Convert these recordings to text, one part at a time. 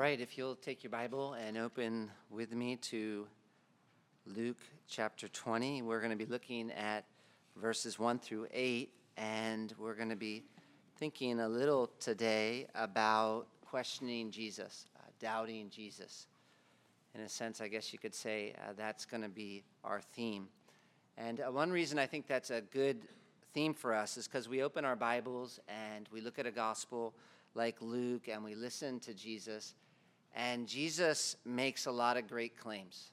right, if you'll take your Bible and open with me to Luke chapter 20, we're going to be looking at verses 1 through 8, and we're going to be thinking a little today about questioning Jesus, doubting Jesus. In a sense, I guess you could say that's going to be our theme. And one reason I think that's a good theme for us is because we open our Bibles and we look at a gospel like Luke and we listen to Jesus, and Jesus makes a lot of great claims.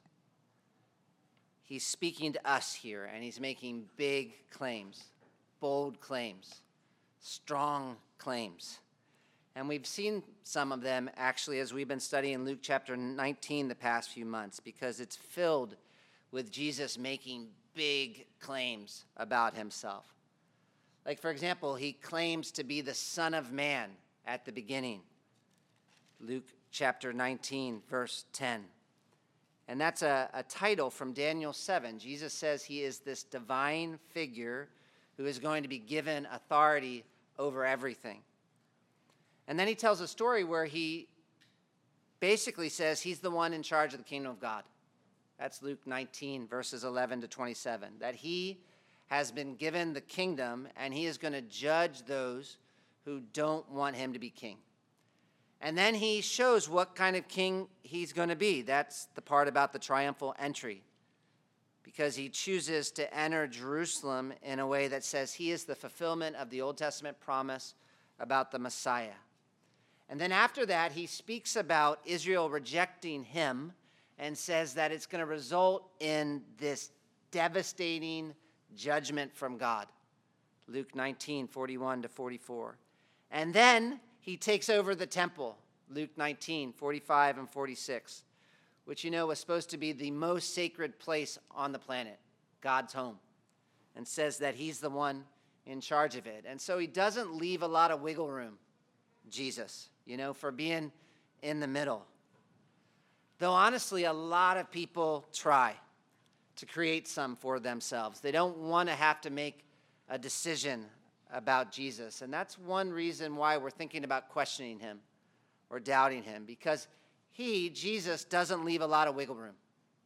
He's speaking to us here, and he's making big claims, bold claims, strong claims. And we've seen some of them, actually, as we've been studying Luke chapter 19 the past few months, because it's filled with Jesus making big claims about himself. Like, for example, he claims to be the Son of Man at the beginning. Luke chapter 19, verse 10. And that's a title from Daniel 7. Jesus says he is this divine figure who is going to be given authority over everything. And then he tells a story where he basically says he's the one in charge of the kingdom of God. That's Luke 19, verses 11 to 27. That he has been given the kingdom, and he is going to judge those who don't want him to be king. And then he shows what kind of king he's going to be. That's the part about the triumphal entry, because he chooses to enter Jerusalem in a way that says he is the fulfillment of the Old Testament promise about the Messiah. And then after that, he speaks about Israel rejecting him and says that it's going to result in this devastating judgment from God. Luke 19, 41 to 44. And then he takes over the temple, Luke 19, 45 and 46, which was supposed to be the most sacred place on the planet, God's home, and says that he's the one in charge of it. And so he doesn't leave a lot of wiggle room, Jesus, for being in the middle. Though honestly, a lot of people try to create some for themselves. They don't want to have to make a decision about Jesus. And that's one reason why we're thinking about questioning him or doubting him, because Jesus, doesn't leave a lot of wiggle room.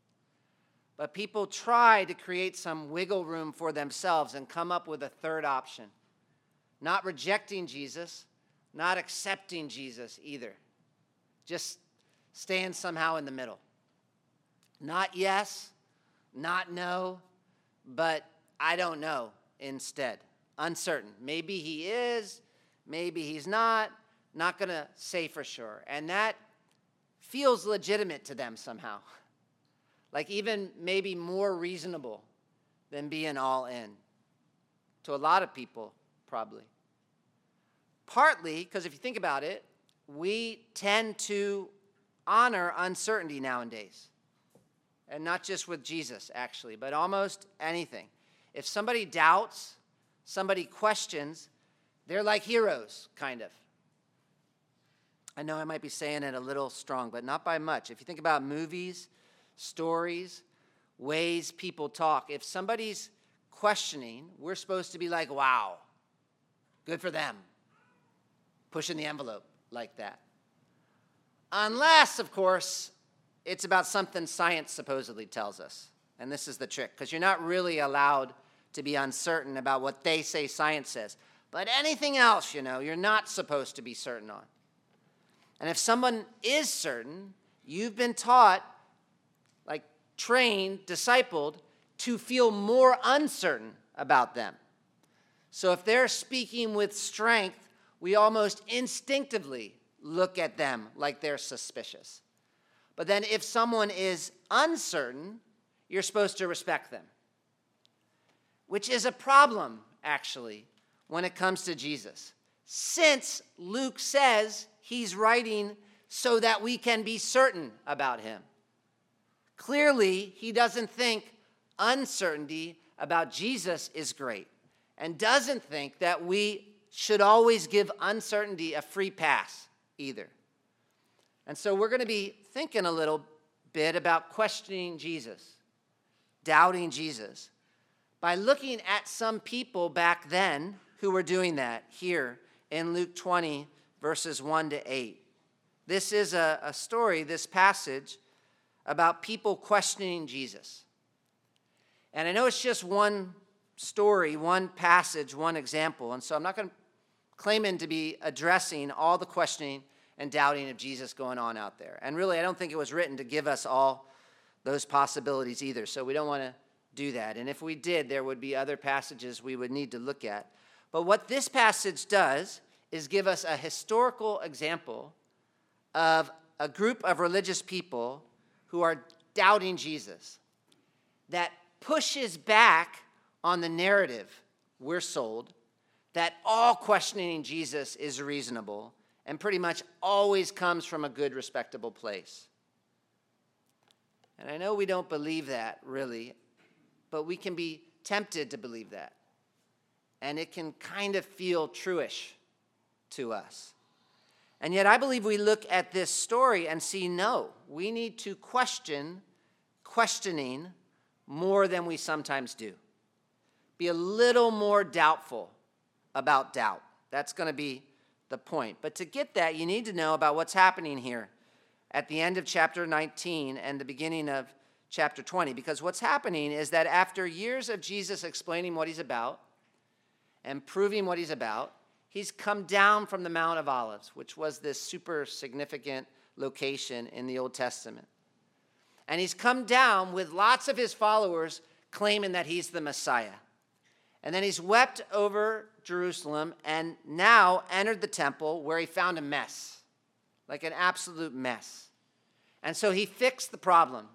But people try to create some wiggle room for themselves and come up with a third option. Not rejecting Jesus, not accepting Jesus either. Just staying somehow in the middle. Not yes, not no, but I don't know instead. Uncertain. Maybe he is, maybe he's not going to say for sure. And that feels legitimate to them somehow. Like even maybe more reasonable than being all in. To a lot of people, probably. Partly, because if you think about it, we tend to honor uncertainty nowadays. And not just with Jesus, actually, but almost anything. If somebody doubts, somebody questions, they're like heroes, kind of. I know I might be saying it a little strong, but not by much. If you think about movies, stories, ways people talk, if somebody's questioning, we're supposed to be like, wow, good for them. Pushing the envelope like that. Unless, of course, it's about something science supposedly tells us. And this is the trick, because you're not really allowed to be uncertain about what they say science says. But anything else, you're not supposed to be certain on. And if someone is certain, you've been taught, trained, discipled, to feel more uncertain about them. So if they're speaking with strength, we almost instinctively look at them like they're suspicious. But then if someone is uncertain, you're supposed to respect them. Which is a problem, actually, when it comes to Jesus. Since Luke says he's writing so that we can be certain about him. Clearly, he doesn't think uncertainty about Jesus is great, and doesn't think that we should always give uncertainty a free pass either. And so we're going to be thinking a little bit about questioning Jesus, doubting Jesus, by looking at some people back then who were doing that here in Luke 20, verses 1 to 8. This is a story, this passage, about people questioning Jesus. And I know it's just one story, one passage, one example. And so I'm not going to claim to be addressing all the questioning and doubting of Jesus going on out there. And really, I don't think it was written to give us all those possibilities either. So we don't want to do that. And if we did, there would be other passages we would need to look at. But what this passage does is give us a historical example of a group of religious people who are doubting Jesus that pushes back on the narrative we're sold that all questioning Jesus is reasonable and pretty much always comes from a good, respectable place. And I know we don't believe that, really, but we can be tempted to believe that. And it can kind of feel truish to us. And yet I believe we look at this story and see, no, we need to questioning more than we sometimes do. Be a little more doubtful about doubt. That's going to be the point. But to get that, you need to know about what's happening here at the end of chapter 19 and the beginning of chapter 20. Because what's happening is that after years of Jesus explaining what he's about and proving what he's about, he's come down from the Mount of Olives, which was this super significant location in the Old Testament. And he's come down with lots of his followers claiming that he's the Messiah. And then he's wept over Jerusalem and now entered the temple where he found a mess, like an absolute mess. And so he fixed the problem.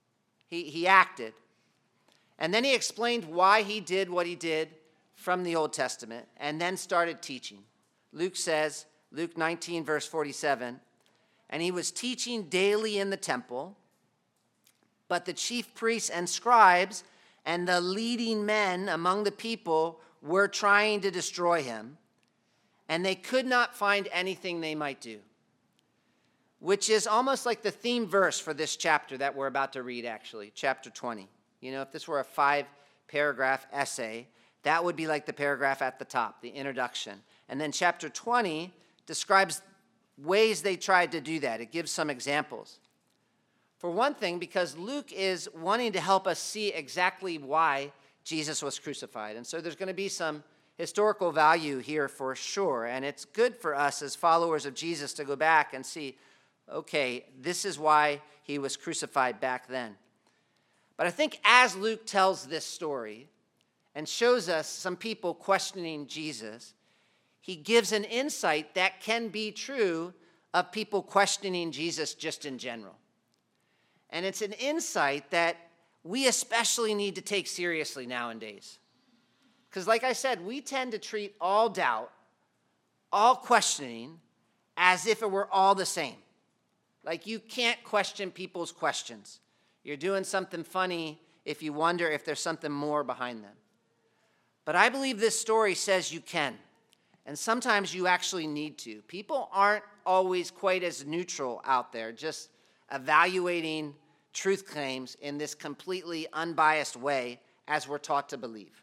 He acted. And then he explained why he did what he did from the Old Testament and then started teaching. Luke says, Luke 19, verse 47, and he was teaching daily in the temple, but the chief priests and scribes and the leading men among the people were trying to destroy him, and they could not find anything they might do, which is almost like the theme verse for this chapter that we're about to read, actually, chapter 20. You know, if this were a 5-paragraph essay, that would be like the paragraph at the top, the introduction. And then chapter 20 describes ways they tried to do that. It gives some examples. For one thing, because Luke is wanting to help us see exactly why Jesus was crucified. And so there's going to be some historical value here for sure. And it's good for us as followers of Jesus to go back and see, okay, this is why he was crucified back then. But I think as Luke tells this story and shows us some people questioning Jesus, he gives an insight that can be true of people questioning Jesus just in general. And it's an insight that we especially need to take seriously nowadays. Because like I said, we tend to treat all doubt, all questioning, as if it were all the same. Like you can't question people's questions. You're doing something funny if you wonder if there's something more behind them. But I believe this story says you can. And sometimes you actually need to. People aren't always quite as neutral out there, just evaluating truth claims in this completely unbiased way as we're taught to believe.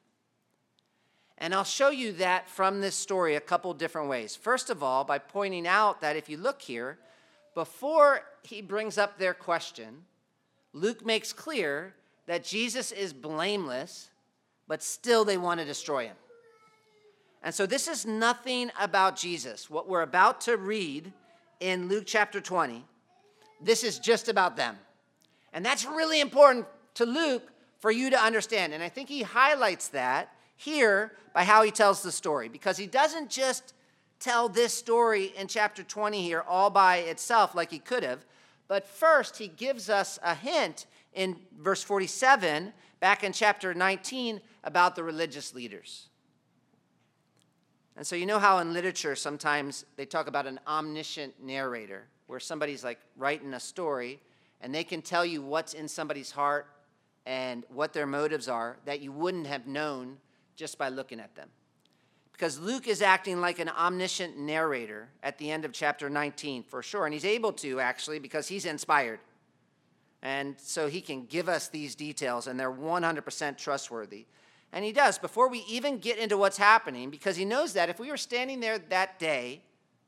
And I'll show you that from this story a couple different ways. First of all, by pointing out that if you look here, before he brings up their question, Luke makes clear that Jesus is blameless, but still they want to destroy him. And so this is nothing about Jesus. What we're about to read in Luke chapter 20, this is just about them. And that's really important to Luke for you to understand. And I think he highlights that here by how he tells the story. Because he doesn't just tell this story in chapter 20 here all by itself like he could have. But first, he gives us a hint in verse 47, back in chapter 19, about the religious leaders. And so you know how in literature sometimes they talk about an omniscient narrator, where somebody's like writing a story, and they can tell you what's in somebody's heart and what their motives are that you wouldn't have known just by looking at them. Because Luke is acting like an omniscient narrator at the end of chapter 19, for sure. And he's able to, actually, because he's inspired. And so he can give us these details, and they're 100% trustworthy. And he does, before we even get into what's happening, because he knows that if we were standing there that day,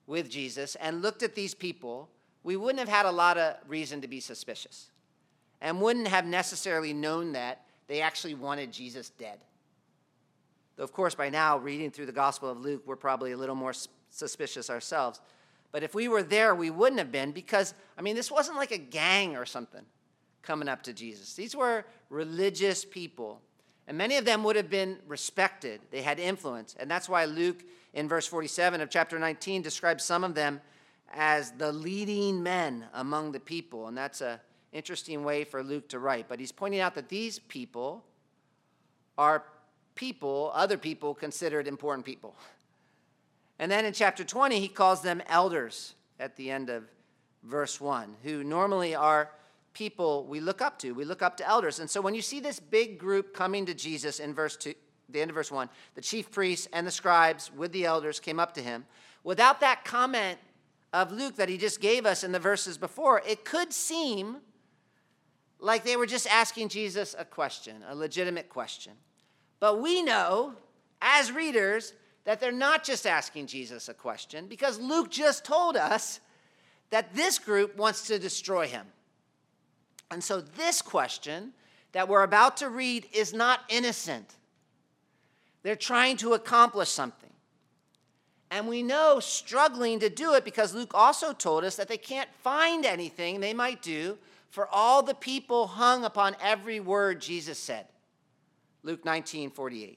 with Jesus and looked at these people, we wouldn't have had a lot of reason to be suspicious and wouldn't have necessarily known that they actually wanted Jesus dead. Though, of course, by now, reading through the Gospel of Luke, we're probably a little more suspicious ourselves. But if we were there, we wouldn't have been because, this wasn't like a gang or something coming up to Jesus. These were religious people, and many of them would have been respected. They had influence, and that's why Luke, in verse 47 of chapter 19, describes some of them as the leading men among the people, and that's an interesting way for Luke to write. But he's pointing out that these people are people, other people considered important people. And then in chapter 20, he calls them elders at the end of verse 1, who normally are people we look up to. We look up to elders. And so when you see this big group coming to Jesus in verse 2, the end of verse 1, the chief priests and the scribes with the elders came up to him. Without that comment of Luke that he just gave us in the verses before, it could seem like they were just asking Jesus a question, a legitimate question. But we know, as readers, that they're not just asking Jesus a question, because Luke just told us that this group wants to destroy him. And so this question that we're about to read is not innocent. They're trying to accomplish something. And we know struggling to do it because Luke also told us that they can't find anything they might do for all the people hung upon every word Jesus said. Luke 19:48.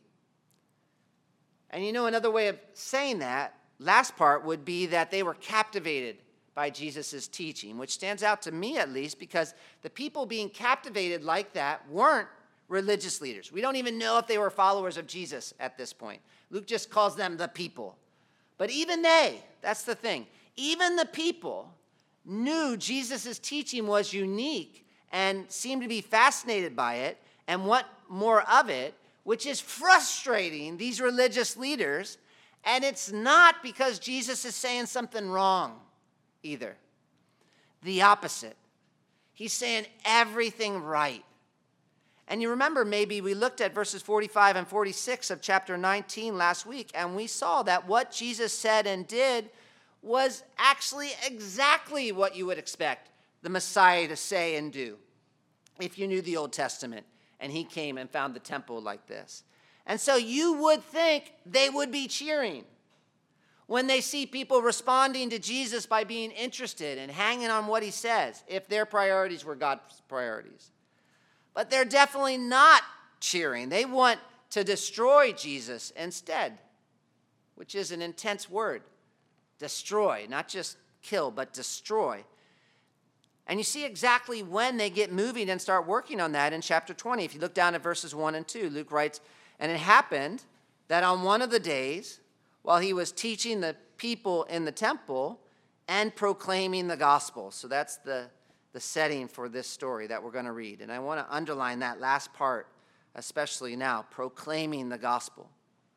And another way of saying that, last part, would be that they were captivated by Jesus' teaching, which stands out to me at least because the people being captivated like that weren't religious leaders. We don't even know if they were followers of Jesus at this point. Luke just calls them the people. But even they, that's the thing, even the people knew Jesus' teaching was unique and seemed to be fascinated by it and want more of it, which is frustrating these religious leaders. And it's not because Jesus is saying something wrong either. The opposite. He's saying everything right. And you remember maybe we looked at verses 45 and 46 of chapter 19 last week, and we saw that what Jesus said and did was actually exactly what you would expect the Messiah to say and do if you knew the Old Testament and he came and found the temple like this. And so you would think they would be cheering when they see people responding to Jesus by being interested and hanging on what he says, if their priorities were God's priorities. But they're definitely not cheering. They want to destroy Jesus instead, which is an intense word. Destroy, not just kill, but destroy. And you see exactly when they get moving and start working on that in chapter 20. If you look down at verses 1 and 2, Luke writes, "And it happened that on one of the days, while he was teaching the people in the temple and proclaiming the gospel." So that's the setting for this story that we're going to read. And I want to underline that last part, especially now, proclaiming the gospel.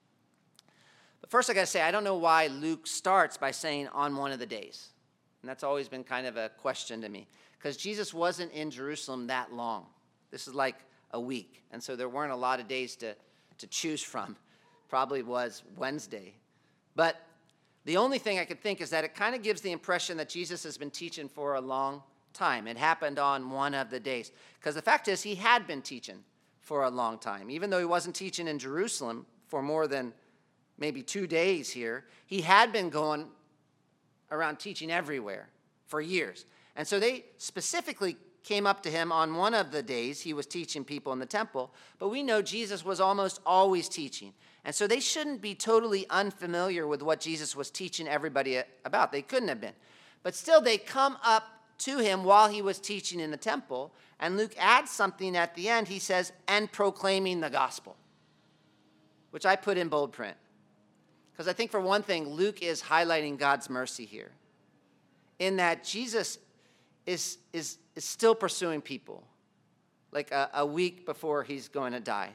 But first I got to say, I don't know why Luke starts by saying on one of the days. And that's always been kind of a question to me, because Jesus wasn't in Jerusalem that long. This is like a week. And so there weren't a lot of days to choose from. Probably was Wednesday. But the only thing I could think is that it kind of gives the impression that Jesus has been teaching for a long time. It happened on one of the days. Because the fact is, he had been teaching for a long time. Even though he wasn't teaching in Jerusalem for more than maybe 2 days here, he had been going around teaching everywhere for years. And so they specifically came up to him on one of the days he was teaching people in the temple. But we know Jesus was almost always teaching. And so they shouldn't be totally unfamiliar with what Jesus was teaching everybody about. They couldn't have been. But still, they come up to him while he was teaching in the temple. And Luke adds something at the end. He says, "and proclaiming the gospel," which I put in bold print. Because I think, for one thing, Luke is highlighting God's mercy here, in that Jesus is still pursuing people, like a week before he's going to die.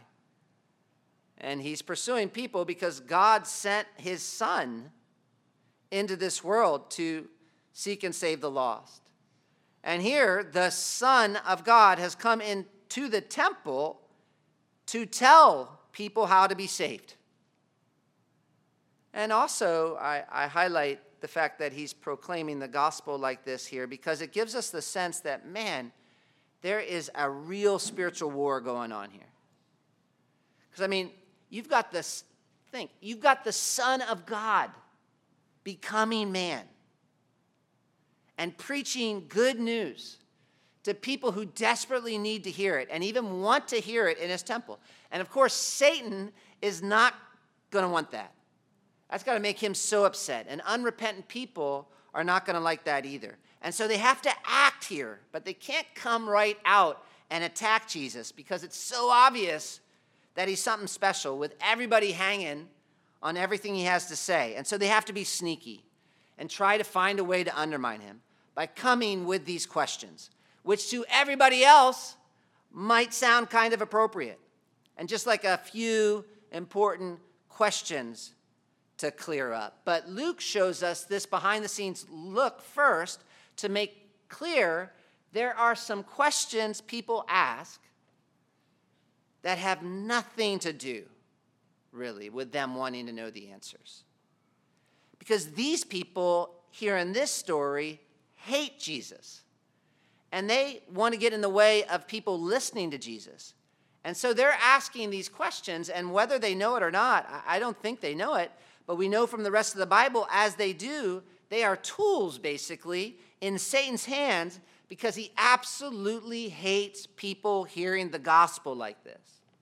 And he's pursuing people because God sent his son into this world to seek and save the lost. And here, the Son of God has come into the temple to tell people how to be saved. And also, I highlight the fact that he's proclaiming the gospel like this here, because it gives us the sense that, man, there is a real spiritual war going on here. Because, I mean, you've got the Son of God becoming man and preaching good news to people who desperately need to hear it and even want to hear it in his temple. And, of course, Satan is not going to want that. That's got to make him so upset. And unrepentant people are not going to like that either. And so they have to act here, but they can't come right out and attack Jesus because it's so obvious that he's something special with everybody hanging on everything he has to say. And so they have to be sneaky and try to find a way to undermine him by coming with these questions, which to everybody else might sound kind of appropriate. And just like a few important questions to clear up. But Luke shows us this behind-the-scenes look first to make clear there are some questions people ask that have nothing to do, really, with them wanting to know the answers. Because these people here in this story hate Jesus. And they want to get in the way of people listening to Jesus. And so they're asking these questions, and whether they know it or not, I don't think they know it, but we know from the rest of the Bible, as they do, they are tools, basically, in Satan's hands because he absolutely hates people hearing the gospel like this.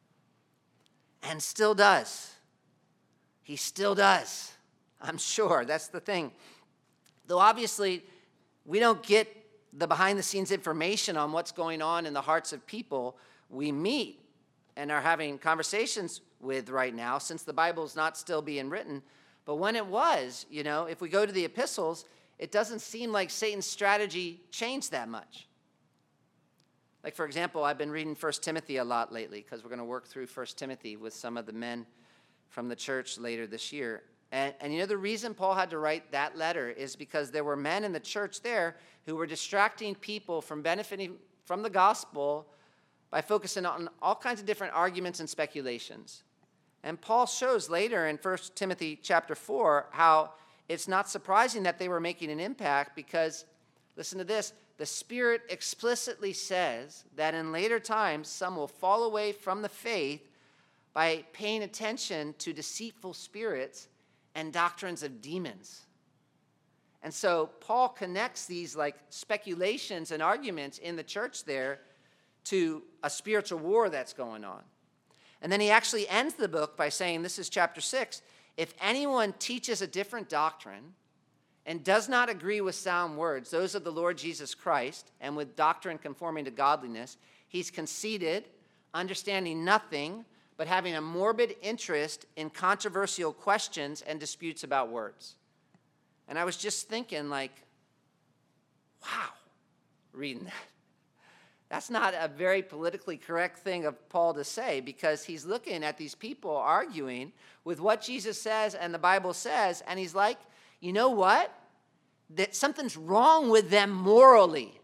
And still does. He still does. I'm sure. That's the thing. Though obviously, we don't get the behind-the-scenes information on what's going on in the hearts of people we meet and are having conversations with right now, since the Bible's not still being written. But when it was, if we go to the epistles, it doesn't seem like Satan's strategy changed that much. Like, for example, I've been reading 1 Timothy a lot lately because we're going to work through 1 Timothy with some of the men from the church later this year. And the reason Paul had to write that letter is because there were men in the church there who were distracting people from benefiting from the gospel by focusing on all kinds of different arguments and speculations. And Paul shows later in 1 Timothy chapter 4 how it's not surprising that they were making an impact because, listen to this, the Spirit explicitly says that in later times some will fall away from the faith by paying attention to deceitful spirits and doctrines of demons. And so Paul connects these like speculations and arguments in the church there to a spiritual war that's going on. And then he actually ends the book by saying, this is chapter 6, if anyone teaches a different doctrine and does not agree with sound words, those of the Lord Jesus Christ, and with doctrine conforming to godliness, he's conceited, understanding nothing, but having a morbid interest in controversial questions and disputes about words. And I was just thinking, like, wow, reading that. That's not a very politically correct thing of Paul to say, because he's looking at these people arguing with what Jesus says and the Bible says, and he's like, you know what? That something's wrong with them morally.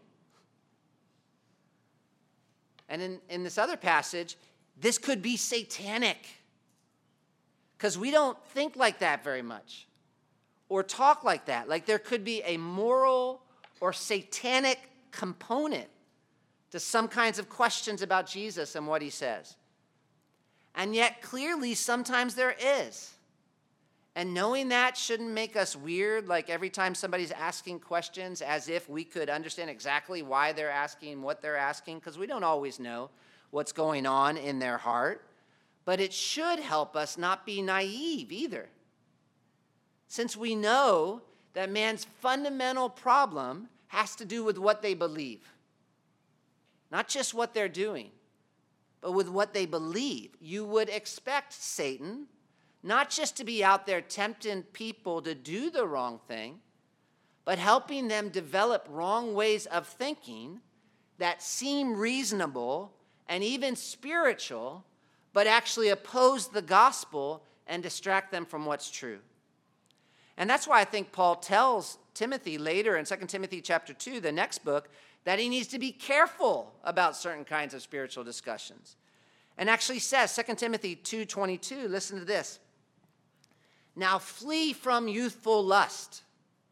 And in this other passage, this could be satanic, because we don't think like that very much or talk like that. Like there could be a moral or satanic component to some kinds of questions about Jesus and what he says. And yet, clearly, sometimes there is. And knowing that shouldn't make us weird, like every time somebody's asking questions as if we could understand exactly why they're asking what they're asking, because we don't always know what's going on in their heart. But it should help us not be naive either, since we know that man's fundamental problem has to do with what they believe. Not just what they're doing, but with what they believe. You would expect Satan not just to be out there tempting people to do the wrong thing, but helping them develop wrong ways of thinking that seem reasonable and even spiritual, but actually oppose the gospel and distract them from what's true. And that's why I think Paul tells Timothy later in 2 Timothy chapter 2, the next book, that he needs to be careful about certain kinds of spiritual discussions. And actually says, 2 Timothy 2:22, listen to this. Now flee from youthful lust.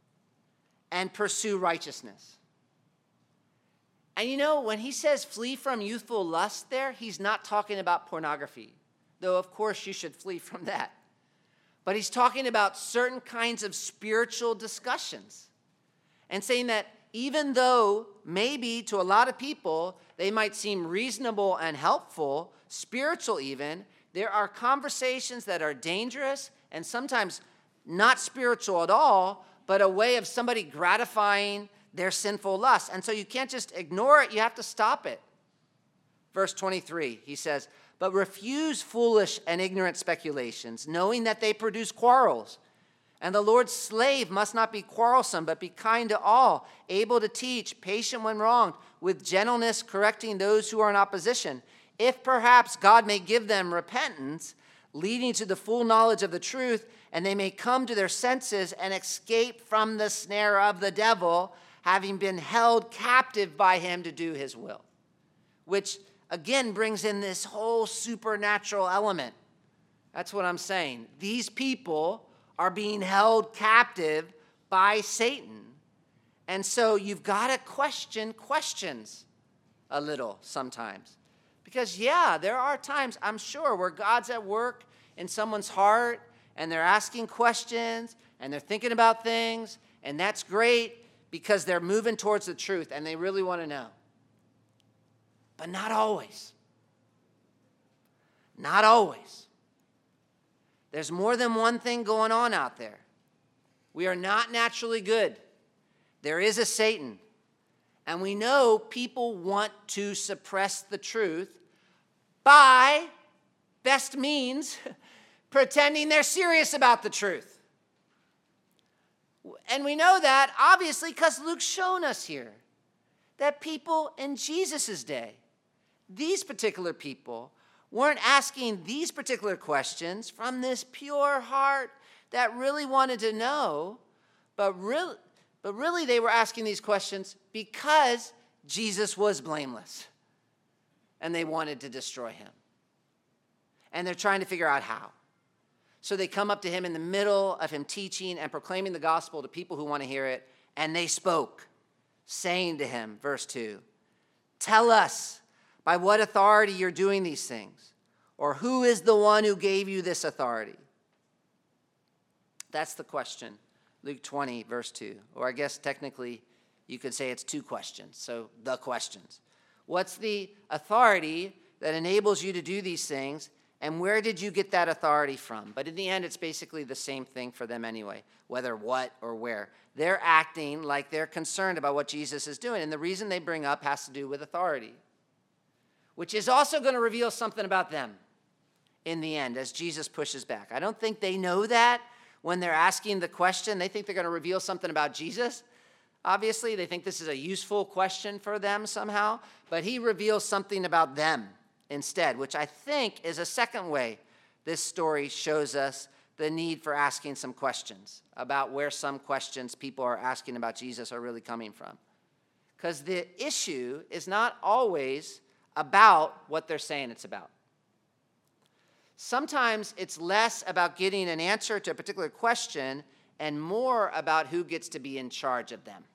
and pursue righteousness. And you know, when he says flee from youthful lust there, he's not talking about pornography, though of course you should flee from that. But he's talking about certain kinds of spiritual discussions and saying that even though maybe to a lot of people they might seem reasonable and helpful, spiritual even, there are conversations that are dangerous and sometimes not spiritual at all, but a way of somebody gratifying their sinful lust. And so you can't just ignore it, you have to stop it. Verse 23, he says, "But refuse foolish and ignorant speculations, knowing that they produce quarrels. And the Lord's slave must not be quarrelsome, but be kind to all, able to teach, patient when wronged, with gentleness correcting those who are in opposition, if perhaps God may give them repentance, leading to the full knowledge of the truth, and they may come to their senses and escape from the snare of the devil, having been held captive by him to do his will." Which, again, brings in this whole supernatural element. That's what I'm saying. These people are being held captive by Satan. And so you've got to question questions a little sometimes. Because, yeah, there are times, I'm sure, where God's at work in someone's heart, and they're asking questions, and they're thinking about things, and that's great because they're moving towards the truth, and they really want to know. But not always. Not always. There's more than one thing going on out there. We are not naturally good. There is a Satan. And we know people want to suppress the truth by, best means, pretending they're serious about the truth. And we know that, obviously, because Luke's shown us here that people in Jesus' day, these particular people, weren't asking these particular questions from this pure heart that really wanted to know, but really they were asking these questions because Jesus was blameless, and they wanted to destroy him. And they're trying to figure out how. So they come up to him in the middle of him teaching and proclaiming the gospel to people who want to hear it, and they spoke, saying to him, verse 2, "Tell us by what authority you're doing these things, or who is the one who gave you this authority?" That's the question. Luke 20, verse 2. Or I guess technically you could say it's two questions. So the questions. What's the authority that enables you to do these things? And where did you get that authority from? But in the end, it's basically the same thing for them anyway, whether what or where. They're acting like they're concerned about what Jesus is doing. And the reason they bring up has to do with authority, which is also going to reveal something about them in the end as Jesus pushes back. I don't think they know that when they're asking the question. They think they're going to reveal something about Jesus. Obviously, they think this is a useful question for them somehow, but he reveals something about them instead, which I think is a second way this story shows us the need for asking some questions about where some questions people are asking about Jesus are really coming from. Because the issue is not always about what they're saying it's about. Sometimes it's less about getting an answer to a particular question and more about who gets to be in charge of them.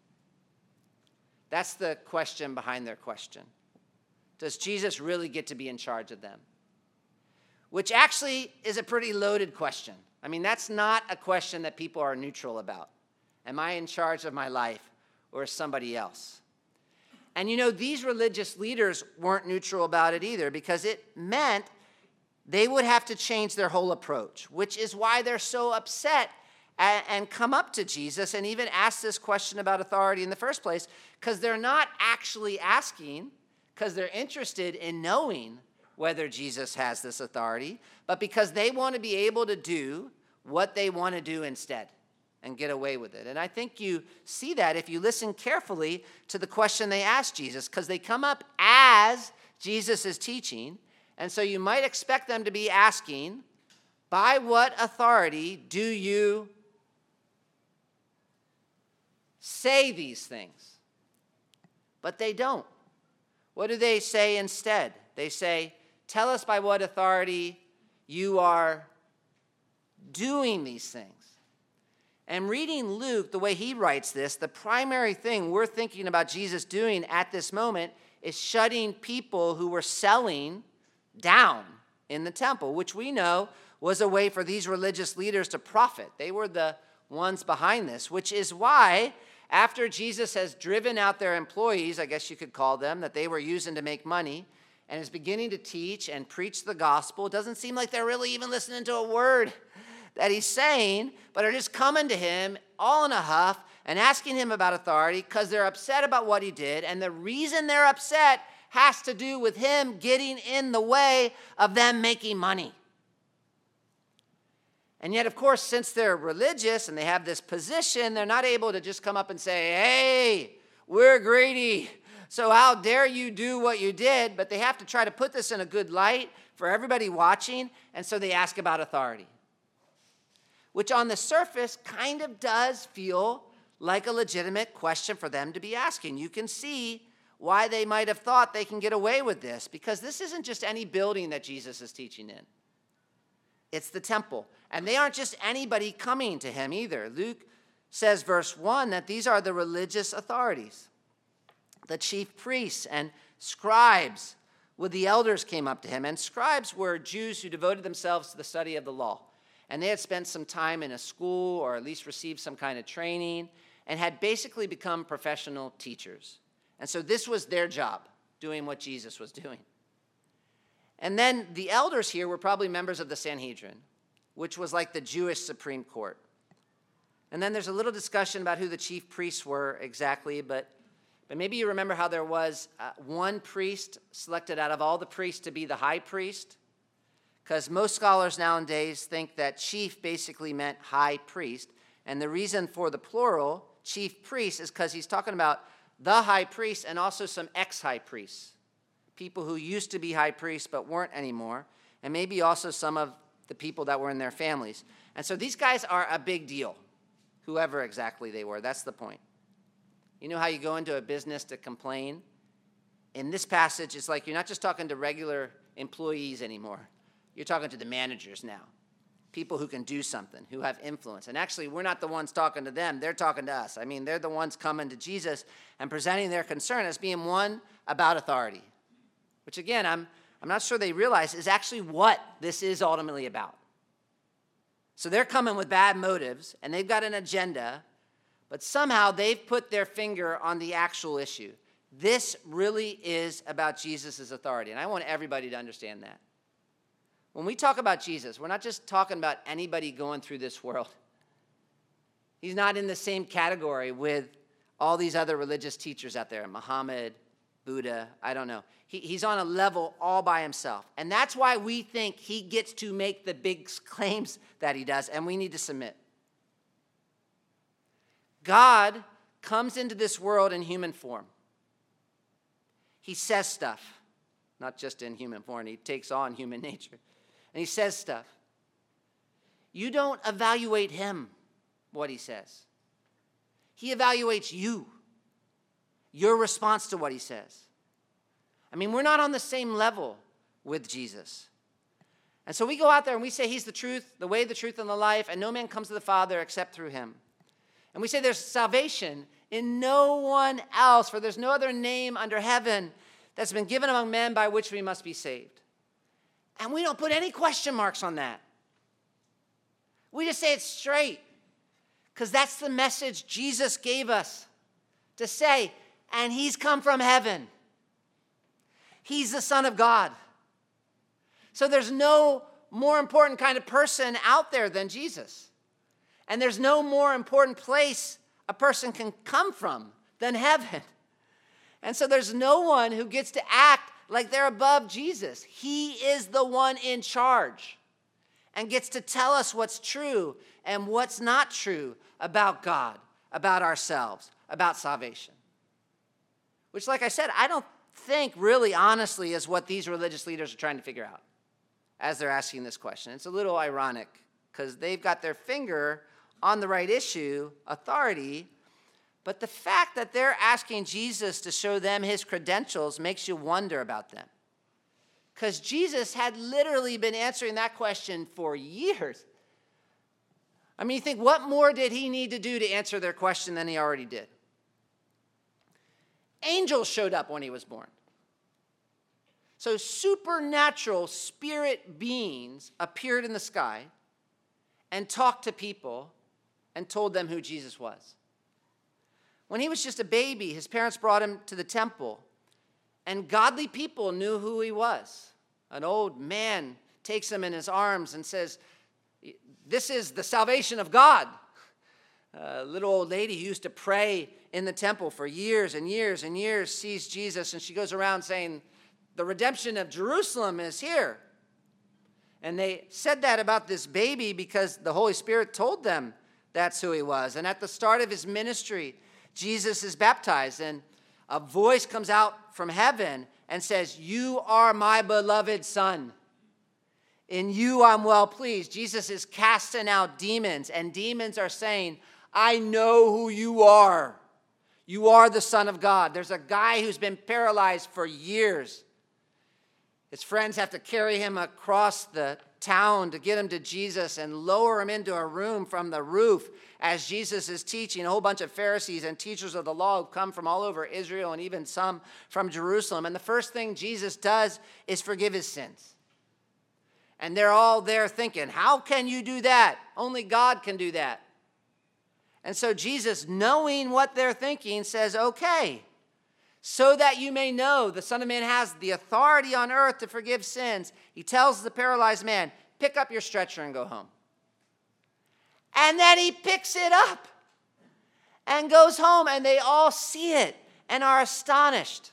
That's the question behind their question. Does Jesus really get to be in charge of them? Which actually is a pretty loaded question. I mean, that's not a question that people are neutral about. Am I in charge of my life, or is somebody else? And you know, these religious leaders weren't neutral about it either, because it meant they would have to change their whole approach, which is why they're so upset and come up to Jesus and even ask this question about authority in the first place, because they're not actually asking because they're interested in knowing whether Jesus has this authority, but because they want to be able to do what they want to do instead and get away with it. And I think you see that if you listen carefully to the question they ask Jesus, because they come up as Jesus is teaching, and so you might expect them to be asking, by what authority do you say these things? But they don't. What do they say instead? They say, tell us by what authority you are doing these things. And reading Luke, the way he writes this, the primary thing we're thinking about Jesus doing at this moment is shutting people who were selling down in the temple, which we know was a way for these religious leaders to profit. They were the ones behind this, which is why after Jesus has driven out their employees, I guess you could call them, that they were using to make money, and is beginning to teach and preach the gospel, it doesn't seem like they're really even listening to a word that he's saying, but are just coming to him all in a huff and asking him about authority because they're upset about what he did. And the reason they're upset has to do with him getting in the way of them making money. And yet, of course, since they're religious and they have this position, they're not able to just come up and say, hey, we're greedy, so how dare you do what you did? But they have to try to put this in a good light for everybody watching, and so they ask about authority, which on the surface kind of does feel like a legitimate question for them to be asking. You can see why they might have thought they can get away with this, because this isn't just any building that Jesus is teaching in. It's the temple. And they aren't just anybody coming to him either. Luke says, verse 1, that these are the religious authorities. The chief priests and scribes with the elders came up to him. And scribes were Jews who devoted themselves to the study of the law. And they had spent some time in a school or at least received some kind of training and had basically become professional teachers. And so this was their job, doing what Jesus was doing. And then the elders here were probably members of the Sanhedrin, which was like the Jewish Supreme Court. And then there's a little discussion about who the chief priests were exactly, but maybe you remember how there was one priest selected out of all the priests to be the high priest, because most scholars nowadays think that chief basically meant high priest. And the reason for the plural, chief priest, is because he's talking about the high priest and also some ex-high priests, people who used to be high priests but weren't anymore, and maybe also some of the people that were in their families. And so these guys are a big deal, whoever exactly they were. That's the point. You know how you go into a business to complain? In this passage, it's like you're not just talking to regular employees anymore. You're talking to the managers now, people who can do something, who have influence. And actually, we're not the ones talking to them. They're talking to us. I mean, they're the ones coming to Jesus and presenting their concern as being one about authority, which, again, I'm not sure they realize is actually what this is ultimately about. So they're coming with bad motives, and they've got an agenda, but somehow they've put their finger on the actual issue. This really is about Jesus' authority, and I want everybody to understand that. When we talk about Jesus, we're not just talking about anybody going through this world. He's not in the same category with all these other religious teachers out there, Muhammad, Buddha, I don't know. He's on a level all by himself. And that's why we think he gets to make the big claims that he does, and we need to submit. God comes into this world in human form. He says stuff, not just in human form. He takes on human nature. And he says stuff. You don't evaluate him, what he says. He evaluates you, your response to what he says. I mean, we're not on the same level with Jesus. And so we go out there and we say he's the truth, the way, the truth, and the life, and no man comes to the Father except through him. And we say there's salvation in no one else, for there's no other name under heaven that's been given among men by which we must be saved. And we don't put any question marks on that. We just say it straight, because that's the message Jesus gave us to say, and he's come from heaven. He's the Son of God. So there's no more important kind of person out there than Jesus. And there's no more important place a person can come from than heaven. And so there's no one who gets to act like they're above Jesus. He is the one in charge and gets to tell us what's true and what's not true about God, about ourselves, about salvation. Which, like I said, I don't think really honestly is what these religious leaders are trying to figure out as they're asking this question. It's a little ironic because they've got their finger on the right issue, authority, but the fact that they're asking Jesus to show them his credentials makes you wonder about them. Because Jesus had literally been answering that question for years. I mean, you think, what more did he need to do to answer their question than he already did? Angels showed up when he was born. So supernatural spirit beings appeared in the sky and talked to people and told them who Jesus was. When he was just a baby, his parents brought him to the temple, and godly people knew who he was. An old man takes him in his arms and says, "This is the salvation of God." A little old lady who used to pray in the temple for years and years and years sees Jesus, and she goes around saying, "The redemption of Jerusalem is here." And they said that about this baby because the Holy Spirit told them that's who he was. And at the start of his ministry, Jesus is baptized, and a voice comes out from heaven and says, "You are my beloved Son. In you I'm well pleased." Jesus is casting out demons, and demons are saying, "I know who you are. You are the Son of God." There's a guy who's been paralyzed for years. His friends have to carry him across the town to get him to Jesus and lower him into a room from the roof as Jesus is teaching. A whole bunch of Pharisees and teachers of the law who come from all over Israel and even some from Jerusalem. And the first thing Jesus does is forgive his sins. And they're all there thinking, "How can you do that? Only God can do that." And so Jesus, knowing what they're thinking, says, "Okay, so that you may know the Son of Man has the authority on earth to forgive sins," he tells the paralyzed man, "Pick up your stretcher and go home." And then he picks it up and goes home, and they all see it and are astonished.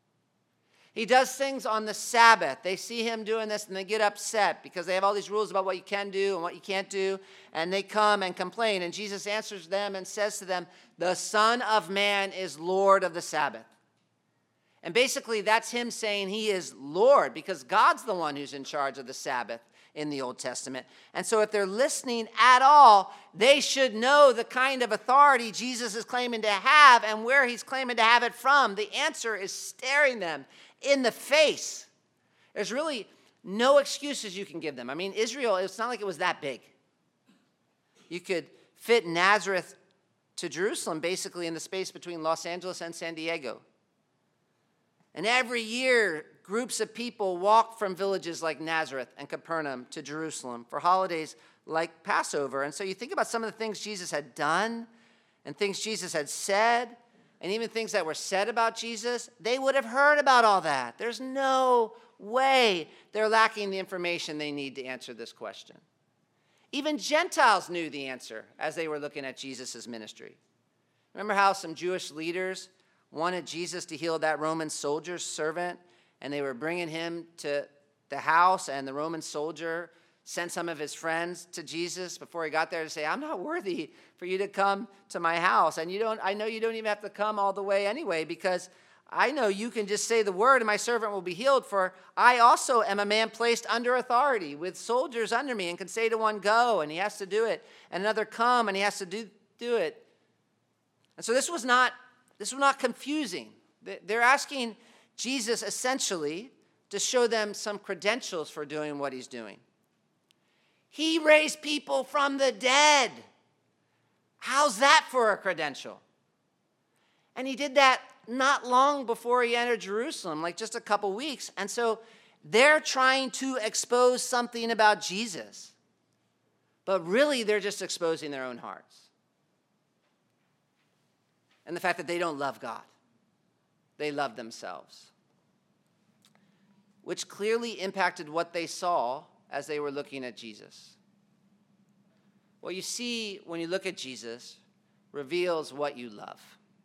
He does things on the Sabbath. They see him doing this, and they get upset because they have all these rules about what you can do and what you can't do, and they come and complain. And Jesus answers them and says to them, "The Son of Man is Lord of the Sabbath." And basically, that's him saying he is Lord, because God's the one who's in charge of the Sabbath in the Old Testament. And so if they're listening at all, they should know the kind of authority Jesus is claiming to have and where he's claiming to have it from. The answer is staring them in the face. There's really no excuses you can give them. I mean, Israel, it's not like it was that big. You could fit Nazareth to Jerusalem basically in the space between Los Angeles and San Diego. And every year, groups of people walk from villages like Nazareth and Capernaum to Jerusalem for holidays like Passover. And so you think about some of the things Jesus had done and things Jesus had said, and even things that were said about Jesus, they would have heard about all that. There's no way they're lacking the information they need to answer this question. Even Gentiles knew the answer as they were looking at Jesus' ministry. Remember how some Jewish leaders wanted Jesus to heal that Roman soldier's servant, and they were bringing him to the house, and the Roman soldier sent some of his friends to Jesus before he got there to say, "I'm not worthy for you to come to my house, and I know you don't even have to come all the way anyway, because I know you can just say the word and my servant will be healed, for I also am a man placed under authority with soldiers under me, and can say to one, 'Go,' and he has to do it, and another, 'Come,' and he has to do it." And so this was not confusing. They're asking Jesus essentially to show them some credentials for doing what he's doing. He raised people from the dead. How's that for a credential? And he did that not long before he entered Jerusalem, like just a couple weeks. And so they're trying to expose something about Jesus, but really they're just exposing their own hearts. And the fact that they don't love God. They love themselves, which clearly impacted what they saw as they were looking at Jesus. What you see when you look at Jesus reveals what you love.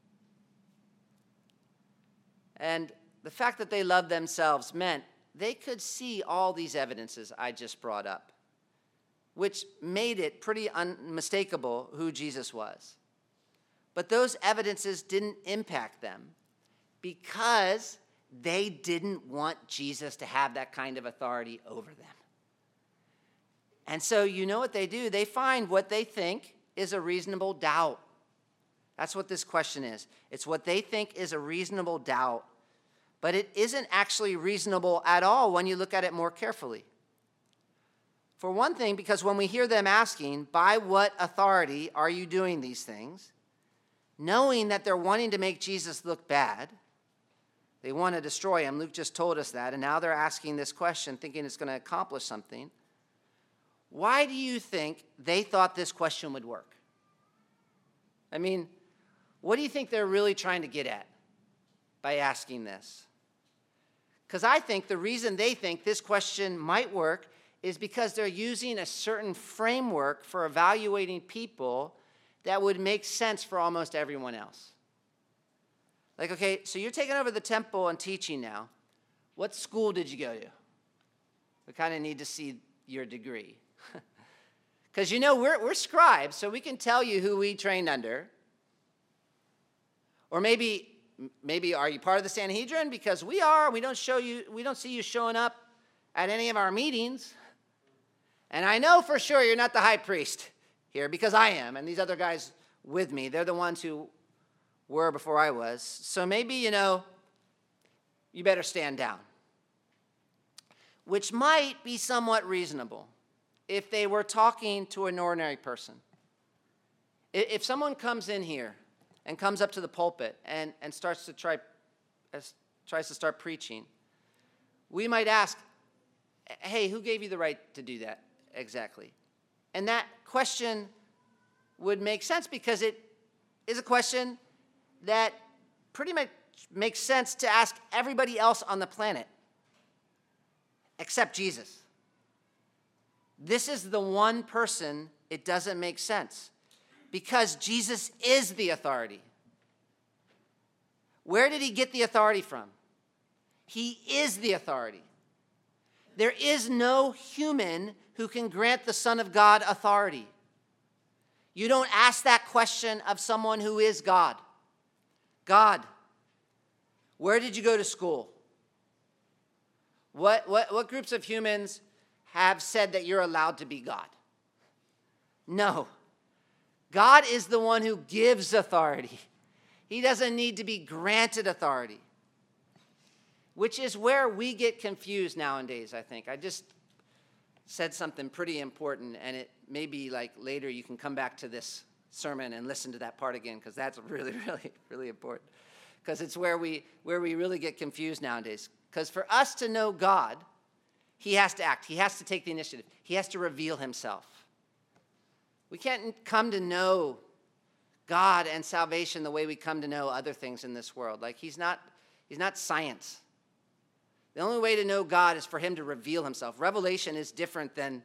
And the fact that they loved themselves meant they could see all these evidences I just brought up, which made it pretty unmistakable who Jesus was. But those evidences didn't impact them because they didn't want Jesus to have that kind of authority over them. And so you know what they do? They find what they think is a reasonable doubt. That's what this question is. It's what they think is a reasonable doubt, but it isn't actually reasonable at all when you look at it more carefully. For one thing, because when we hear them asking, by what authority are you doing these things? Knowing that they're wanting to make Jesus look bad, they want to destroy him. Luke just told us that, and now they're asking this question, thinking it's going to accomplish something. Why do you think they thought this question would work? I mean, what do you think they're really trying to get at by asking this? Because I think the reason they think this question might work is because they're using a certain framework for evaluating people that would make sense for almost everyone else. Like, okay, so you're taking over the temple and teaching now. What school did you go to? We kind of need to see your degree. Because, we're scribes, so we can tell you who we trained under. Or maybe are you part of the Sanhedrin? Because we are. We don't see you showing up at any of our meetings. And I know for sure you're not the high priest here, because I am, and these other guys with me, they're the ones who were before I was. So maybe, you better stand down. Which might be somewhat reasonable if they were talking to an ordinary person. If someone comes in here and comes up to the pulpit and tries to start preaching, we might ask, hey, who gave you the right to do that exactly? And that question would make sense because it is a question that pretty much makes sense to ask everybody else on the planet except Jesus. This is the one person it doesn't make sense because Jesus is the authority. Where did he get the authority from? He is the authority. There is no human who can grant the Son of God authority. You don't ask that question of someone who is God. God, where did you go to school? What groups of humans have said that you're allowed to be God? No. God is the one who gives authority. He doesn't need to be granted authority, which is where we get confused nowadays, I think. I just said something pretty important, and it may be like later you can come back to this sermon and listen to that part again, because that's really, really, really important. Because it's where we really get confused nowadays. Because for us to know God, he has to act. He has to take the initiative. He has to reveal himself. We can't come to know God and salvation the way we come to know other things in this world. Like he's not science. The only way to know God is for him to reveal himself. Revelation is different than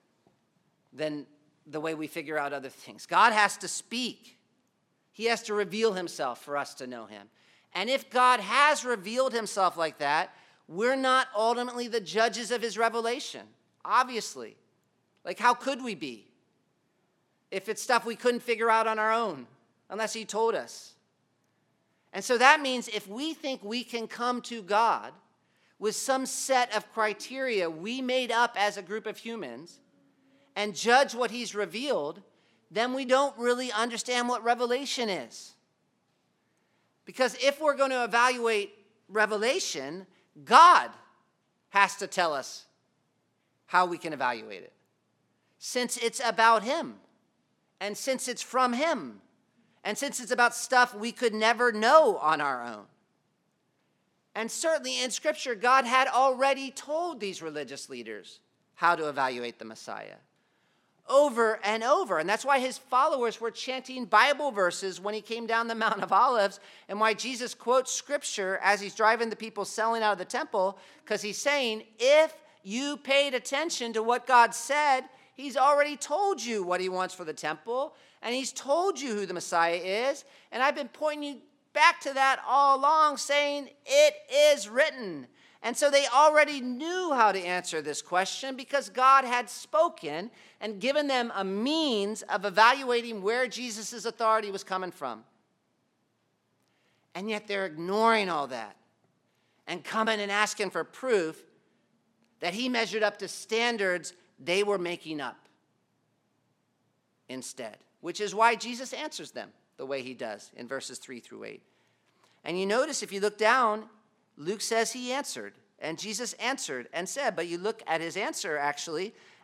the way we figure out other things. God has to speak. He has to reveal himself for us to know him. And if God has revealed himself like that, we're not ultimately the judges of his revelation, obviously. Like, how could we be if it's stuff we couldn't figure out on our own unless he told us? And so that means if we think we can come to God with some set of criteria we made up as a group of humans and judge what he's revealed, then we don't really understand what revelation is. Because if we're going to evaluate revelation, God has to tell us how we can evaluate it. Since it's about him, and since it's from him, and since it's about stuff we could never know on our own. And certainly in Scripture, God had already told these religious leaders how to evaluate the Messiah over and over. And that's why his followers were chanting Bible verses when he came down the Mount of Olives, and why Jesus quotes Scripture as he's driving the people selling out of the temple, because he's saying, if you paid attention to what God said, he's already told you what he wants for the temple, and he's told you who the Messiah is, and I've been pointing you back to that all along, saying, it is written. And so they already knew how to answer this question because God had spoken and given them a means of evaluating where Jesus' authority was coming from. And yet they're ignoring all that and coming and asking for proof that he measured up to standards they were making up instead, which is why Jesus answers them the way he does in verses 3 through 8. And you notice if you look down, Luke says he answered, and Jesus answered and said, but you look at his answer actually,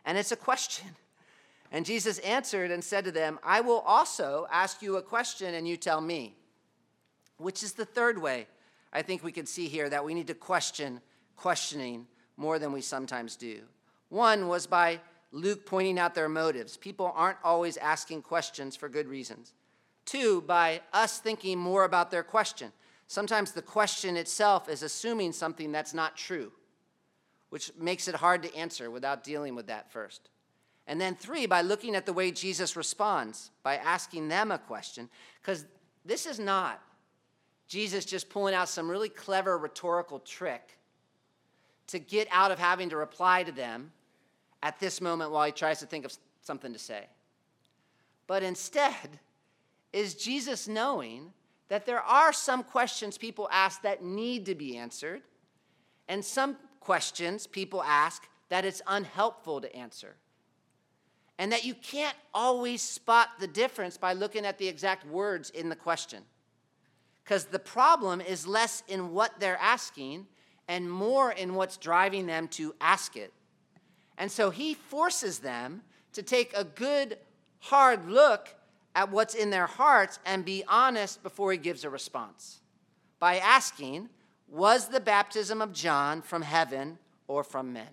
And it's a question. And Jesus answered and said to them, I will also ask you a question and you tell me. Which is the third way I think we could see here that we need to questioning more than we sometimes do. One was by Luke pointing out their motives. People aren't always asking questions for good reasons. Two, by us thinking more about their question. Sometimes the question itself is assuming something that's not true, which makes it hard to answer without dealing with that first. And then three, by looking at the way Jesus responds, by asking them a question, because this is not Jesus just pulling out some really clever rhetorical trick to get out of having to reply to them at this moment while he tries to think of something to say. But instead is Jesus knowing that there are some questions people ask that need to be answered, and some questions people ask that it's unhelpful to answer. And that you can't always spot the difference by looking at the exact words in the question. Because the problem is less in what they're asking and more in what's driving them to ask it. And so he forces them to take a good, hard look at what's in their hearts and be honest before he gives a response. By asking, was the baptism of John from heaven or from men?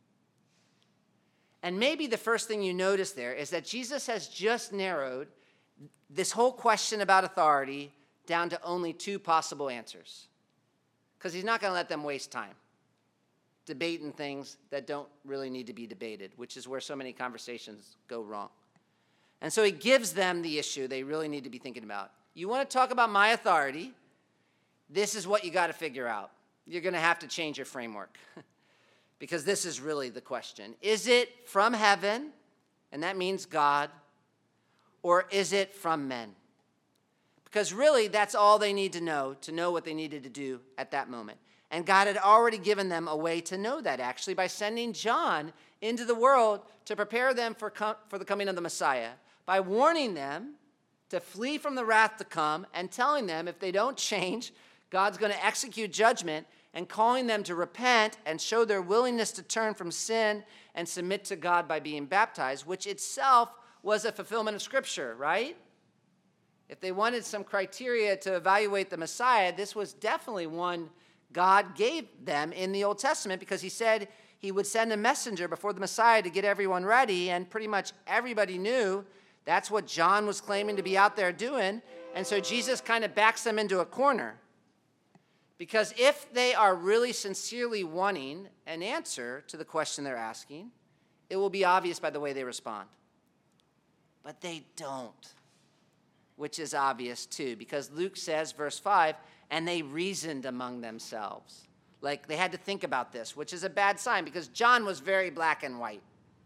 And maybe the first thing you notice there is that Jesus has just narrowed this whole question about authority down to only two possible answers. Because he's not going to let them waste time debating things that don't really need to be debated, which is where so many conversations go wrong. And so he gives them the issue they really need to be thinking about. You want to talk about my authority? This is what you got to figure out. You're going to have to change your framework. Because this is really the question. Is it from heaven, and that means God, or is it from men? Because really, that's all they need to know what they needed to do at that moment. And God had already given them a way to know that, actually, by sending John into the world to prepare them for the coming of the Messiah, by warning them to flee from the wrath to come and telling them if they don't change, God's going to execute judgment, and calling them to repent and show their willingness to turn from sin and submit to God by being baptized, which itself was a fulfillment of Scripture, right? If they wanted some criteria to evaluate the Messiah, this was definitely one God gave them in the Old Testament, because he said he would send a messenger before the Messiah to get everyone ready, and pretty much everybody knew that's what John was claiming to be out there doing, and so Jesus kind of backs them into a corner. Because if they are really sincerely wanting an answer to the question they're asking, it will be obvious by the way they respond. But they don't, which is obvious too, because Luke says, verse 5, and they reasoned among themselves. Like they had to think about this, which is a bad sign, because John was very black and white.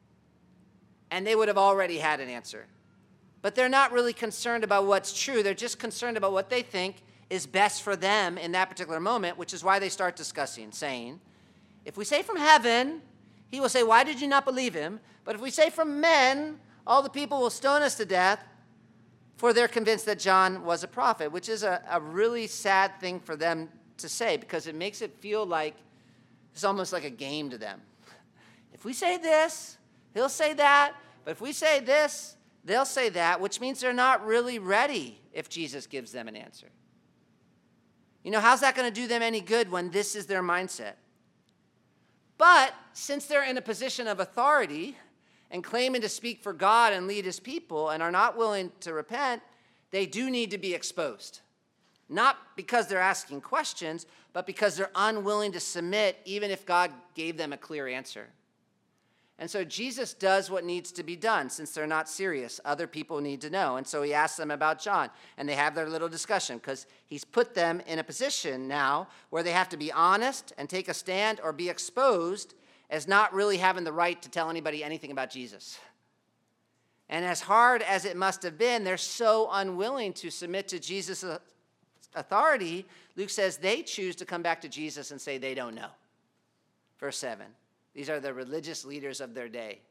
And they would have already had an answer. But they're not really concerned about what's true. They're just concerned about what they think is best for them in that particular moment, which is why they start discussing, saying, if we say from heaven, he will say, why did you not believe him? But if we say from men, all the people will stone us to death, for they're convinced that John was a prophet, which is a really sad thing for them to say, because it makes it feel like it's almost like a game to them. If we say this, he'll say that, but if we say this, they'll say that, which means they're not really ready if Jesus gives them an answer. You know, how's that going to do them any good when this is their mindset? But since they're in a position of authority and claiming to speak for God and lead his people and are not willing to repent, they do need to be exposed. Not because they're asking questions, but because they're unwilling to submit even if God gave them a clear answer. And so Jesus does what needs to be done. Since they're not serious, other people need to know. And so he asks them about John, and they have their little discussion, because he's put them in a position now where they have to be honest and take a stand or be exposed as not really having the right to tell anybody anything about Jesus. And as hard as it must have been, they're so unwilling to submit to Jesus' authority. Luke says they choose to come back to Jesus and say they don't know. Verse 7. These are the religious leaders of their day.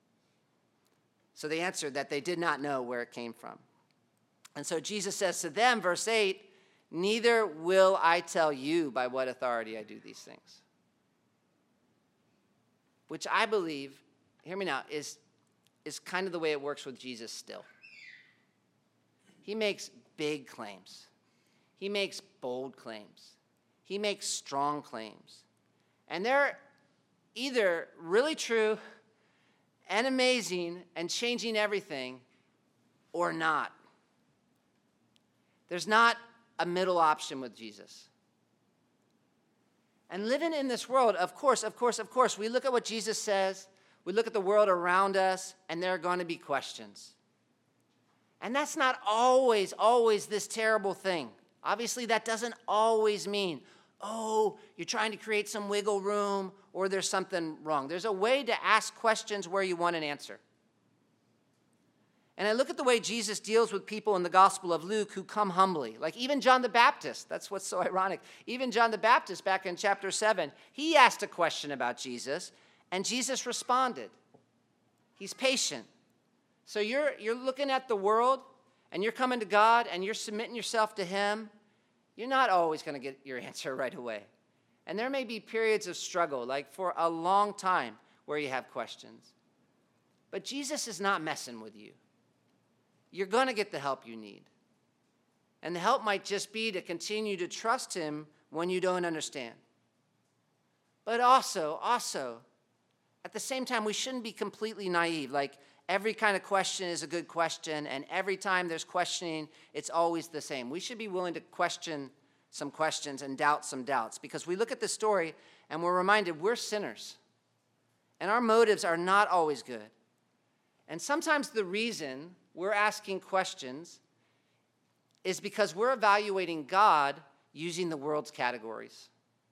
So they answered that they did not know where it came from. And so Jesus says to them, verse 8, neither will I tell you by what authority I do these things. Which I believe hear me now, is kind of the way it works with Jesus still. He makes big claims. He makes bold claims. He makes strong claims. And they're either really true and amazing and changing everything or not. There's not a middle option with Jesus. And living in this world, of course, we look at what Jesus says, we look at the world around us, and there are going to be questions. And that's not always this terrible thing. Obviously, that doesn't always mean, oh, you're trying to create some wiggle room or there's something wrong. There's a way to ask questions where you want an answer. And I look at the way Jesus deals with people in the Gospel of Luke who come humbly, like even John the Baptist. That's what's so ironic. Even John the Baptist, back in chapter 7, he asked a question about Jesus, and Jesus responded. He's patient. So you're looking at the world, and you're coming to God, and you're submitting yourself to him. You're not always going to get your answer right away. And there may be periods of struggle, like for a long time, where you have questions. But Jesus is not messing with you. You're going to get the help you need. And the help might just be to continue to trust him when you don't understand. But also, at the same time, we shouldn't be completely naive. Like, every kind of question is a good question, and every time there's questioning, it's always the same. We should be willing to question some questions and doubt some doubts, because we look at the story and we're reminded we're sinners, and our motives are not always good. And sometimes the reason we're asking questions is because we're evaluating God using the world's categories.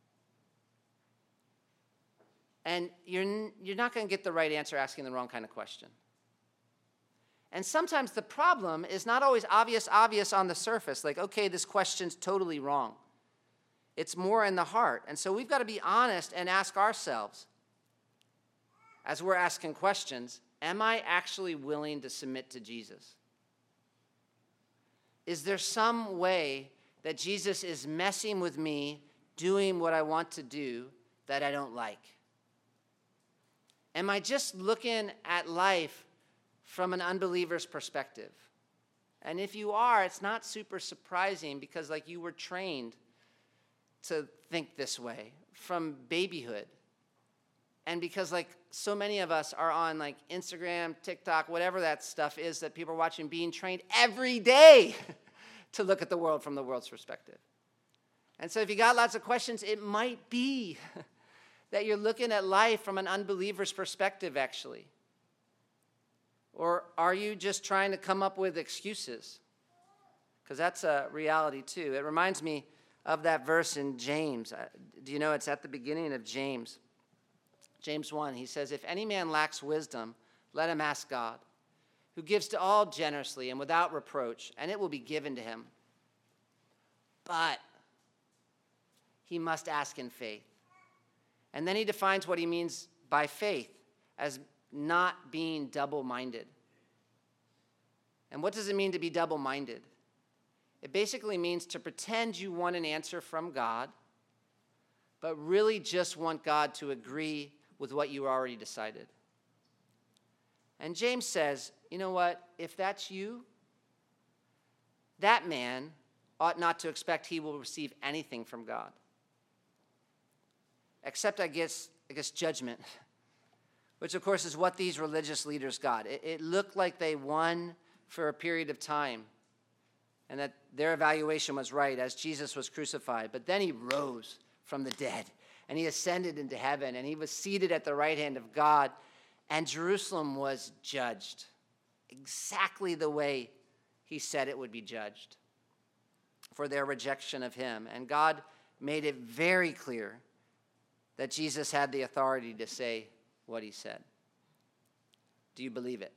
And you're not going to get the right answer asking the wrong kind of question. And sometimes the problem is not always obvious on the surface, like, okay, this question's totally wrong. It's more in the heart. And so we've got to be honest and ask ourselves, as we're asking questions, am I actually willing to submit to Jesus? Is there some way that Jesus is messing with me, doing what I want to do that I don't like? Am I just looking at life from an unbeliever's perspective? And if you are, it's not super surprising, because like you were trained to think this way from babyhood. And because like so many of us are on like Instagram, TikTok, whatever that stuff is that people are watching, being trained every day to look at the world from the world's perspective. And so if you got lots of questions, it might be that you're looking at life from an unbeliever's perspective, actually. Or are you just trying to come up with excuses? Because that's a reality too. It reminds me of that verse in James. Do you know it's at the beginning of James? James 1, he says, if any man lacks wisdom, let him ask God, who gives to all generously and without reproach, and it will be given to him. But he must ask in faith. And then he defines what he means by faith as not being double-minded. And what does it mean to be double-minded? It basically means to pretend you want an answer from God, but really just want God to agree with what you already decided. And James says, you know what? If that's you, that man ought not to expect he will receive anything from God. Except, I guess judgment, which, of course, is what these religious leaders got. It looked like they won for a period of time and that their evaluation was right as Jesus was crucified. But then he rose from the dead, and he ascended into heaven, and he was seated at the right hand of God, and Jerusalem was judged exactly the way he said it would be judged for their rejection of him. And God made it very clear that Jesus had the authority to say what he said. Do you believe it?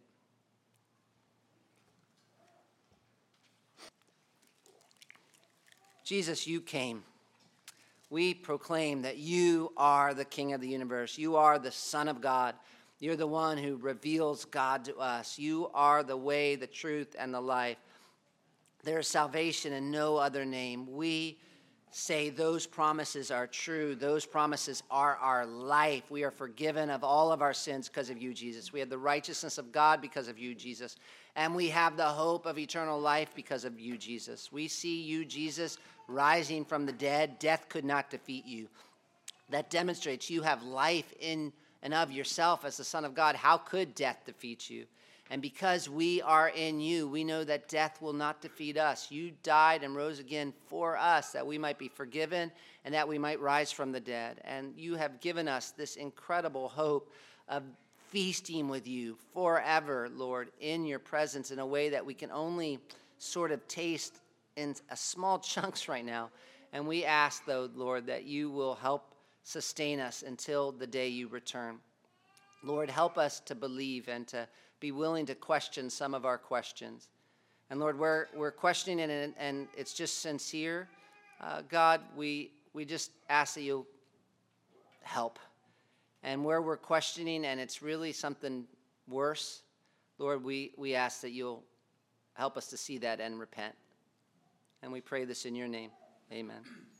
Jesus, you came. We proclaim that you are the King of the universe. You are the Son of God. You're the one who reveals God to us. You are the way, the truth, and the life. There is salvation in no other name. We say those promises are true. Those promises are our life. We are forgiven of all of our sins because of you, Jesus. We have the righteousness of God because of you, Jesus. And we have the hope of eternal life because of you, Jesus. We see you, Jesus, rising from the dead. Death could not defeat you. That demonstrates you have life in and of yourself as the Son of God. How could death defeat you? And because we are in you, we know that death will not defeat us. You died and rose again for us, that we might be forgiven and that we might rise from the dead. And you have given us this incredible hope of feasting with you forever, Lord, in your presence in a way that we can only sort of taste in small chunks right now. And we ask, though, Lord, that you will help sustain us until the day you return. Lord, help us to believe and to be willing to question some of our questions. And Lord, we're questioning it and it's just sincere. God, we just ask that you'll help. And where we're questioning and it's really something worse, Lord, we ask that you'll help us to see that and repent. And we pray this in your name. Amen.